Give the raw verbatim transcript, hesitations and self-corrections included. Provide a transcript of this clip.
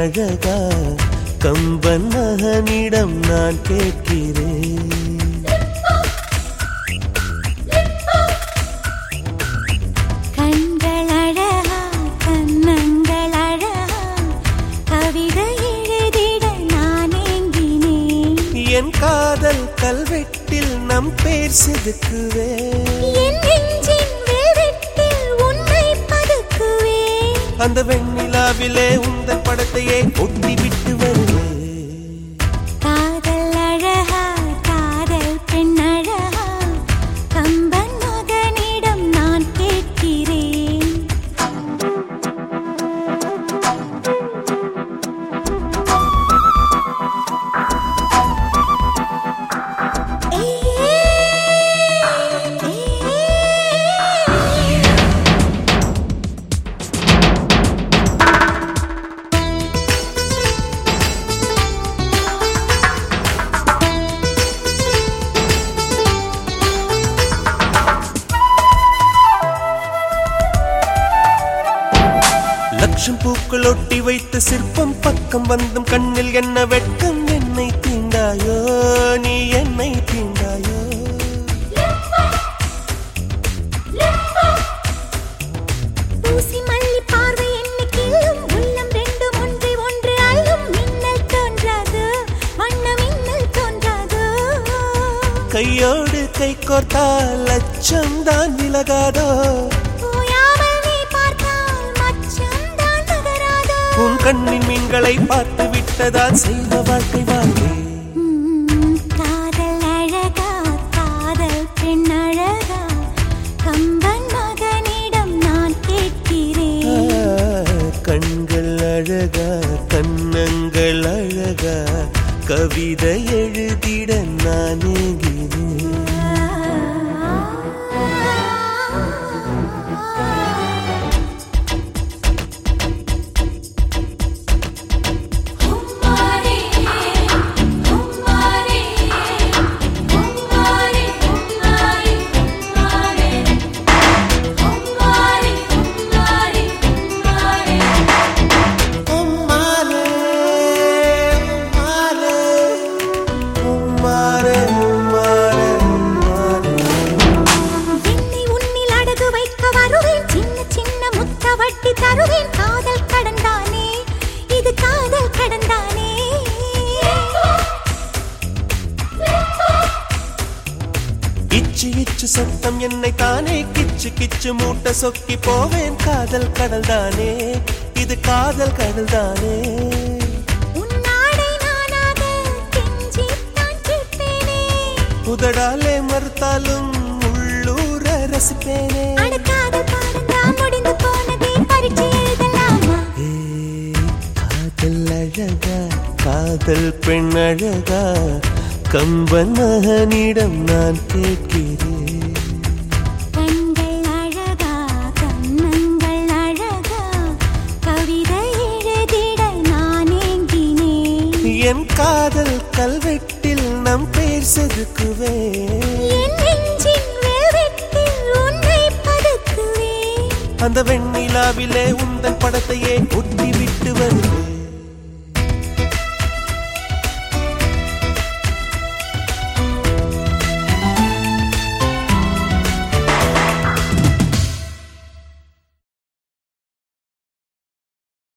அழகா கம்பன் மகனிடம் நான் கேட்கிறேன். கண்கள் அழகா கண்ணங்கள் அழகா கவிதை எழுதிட நான் ஏங்கினேன். என் காதல் கல்வெட்டில் நம் பேர் செதுக்குவேன். என் நெஞ்சின் வெல்வெட்டில் உன்னை பதுக்குவேன். அந்த வெண்ணிலாவிலே உந்தன் படத்தையே ஒட்டி விட்டு வருவேன். காதல் அழகா காதல் பெண் அழகா கம்பன் மகனிடம் நான் கேட்கிறேன். லட்சம் பூக்கள் ஒட்டி வைத்த சிற்பம் பக்கம் வந்தும் கண்ணில் என்ன வெட்கம். என்னை தீண்டாயோ நீ என்னை தீண்டாயோ. ஊசி மல்லி பார்வை என்னை கிள்ளும். உள்ளம் ரெண்டும் ஒன்றை ஒன்று அள்ளும். மின்னல் தோன்றாது வண்ண மின்னல் தோன்றாது. கையோடு கை கோர்த்தால் லட்சம் தான் விலகாதோ. உன் கண்ணின் மீன்களை பார்த்து விட்டதால் செய்த வாழ்க்கை வாழ்க்கை. காதல் அழகா காதல் பெண் அழகா கம்பன் மகனிடம் நான் கேட்கிறேன். கண்கள் அழகா கண்ணங்கள் அழகா கவிதை எழுதிட நான் ஏங்கினேன். தருவேன் காதல் கடந்தானே இது காதல் கடந்தானே. இச்சு இச்சு சத்தம் என்னை தானே கிச்சு கிச்சு மூட்ட சொக்கி போவேன். காதல் கடல் தானே இது காதல் கடல் தானே. உன்னாடை நானாக கெஞ்சித்தான் கேட்பேனே. உதடாலே மறுத்தாலும் உள்ளூர ரசிப்பேனே. காதல் பாடந்தா முடிந்து போனதே பரீட்சை எழுதலாமா. காதல் அழகா காதல் பெண் அழகா கம்பன் மகனிடம் நான் கேட்கிறேன். கண்கள் அழகா கண்ணங்கள் அழகா கவிதை எழுதிட நான் ஏங்கினேன். என் காதல் கல்வெட்டில் நம் பேர் செதுக்குவேன். என் நெஞ்சின் வெல்வெட்டில் உன்னை பதுக்குவேன். அந்த வெண்ணிலாவிலே உந்தன் படத்தையே ஒட்டி விட்டு வருவேன்.